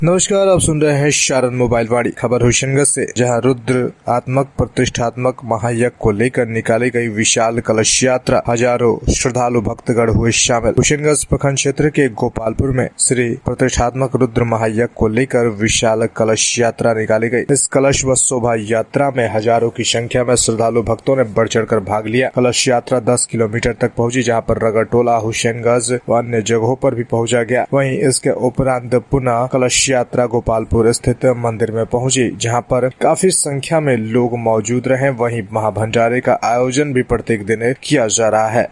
नमस्कार, आप सुन रहे हैं शारन मोबाइल वाणी। खबर होशंगाबाद से, जहां रुद्र आत्मक प्रतिष्ठात्मक महायज्ञ को लेकर निकाली गई विशाल कलश यात्रा, हजारों श्रद्धालु भक्तगण हुए शामिल। होशंगाबाद प्रखंड क्षेत्र के गोपालपुर में श्री प्रतिष्ठात्मक रुद्र महायज्ञ को लेकर विशाल कलश यात्रा निकाली गई। इस कलश व शोभा यात्रा में हजारों की संख्या में श्रद्धालु भक्तों ने बढ़ चढ़ कर भाग लिया। कलश यात्रा 10 किलोमीटर तक पहुंची, जहां पर रगड़टोला, होशंगाबाद व अन्य जगहों पर भी पहुंचा गया। वहीं इसके उपरांत पुनः कलश यात्रा गोपालपुर स्थित मंदिर में पहुंची, जहां पर काफी संख्या में लोग मौजूद रहे। वहीं महाभंडारे का आयोजन भी प्रत्येक दिन किया जा रहा है।